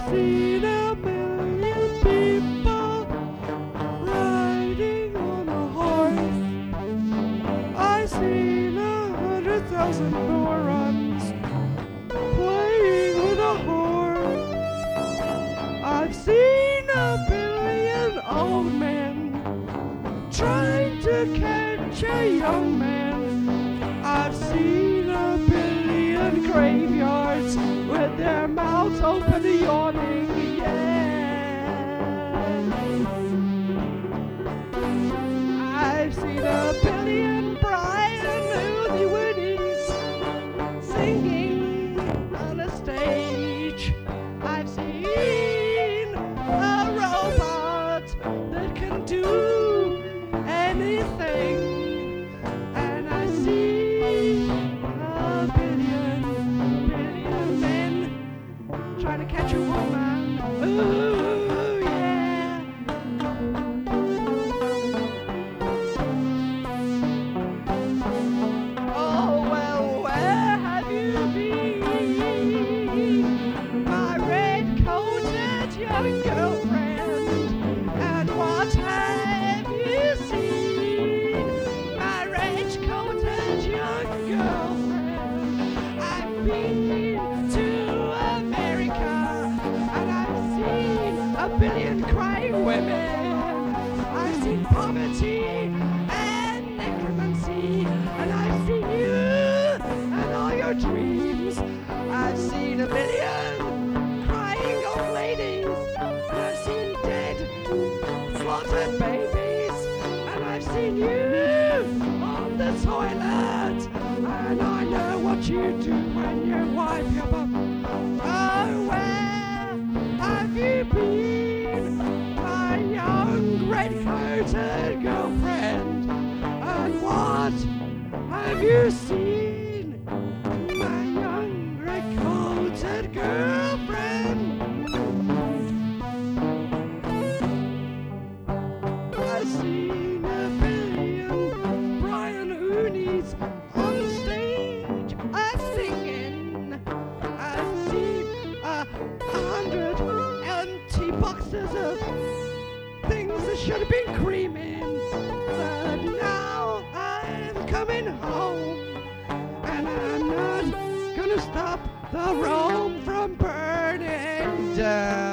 seen a million people riding on a horse. I seen 100,000 morons playing with a horse. I've seen a billion old men trying to catch a young man. I've seen a billion graveyards with their mouths open yawning. I've seen a billion Brian Moody Woodies singing on a stage. I've seen a robot that can do anything, and I see a billion men trying to catch a woman. Ooh, yeah. Oh, well, where have you been, my red-coated young girlfriend? And what have you seen, my red-coated young girlfriend? I've been to America, and I've seen a billion crying women. I've seen poverty and necromancy, and I've seen you and all your dreams. I've seen a billion crying old ladies, and I've seen dead, slaughtered babies, and I've seen you on the toilet, and I know what you do when you wipe your butt. Oh, where have you been, my young red-coated girlfriend? And what have you seen, my young red-coated girlfriend? I've seen a billion Brian Oonies on stage singing. I've seen 100 empty boxes of things that should have been creaming. But now I'm coming home, and I'm not gonna stop the Rome from burning down.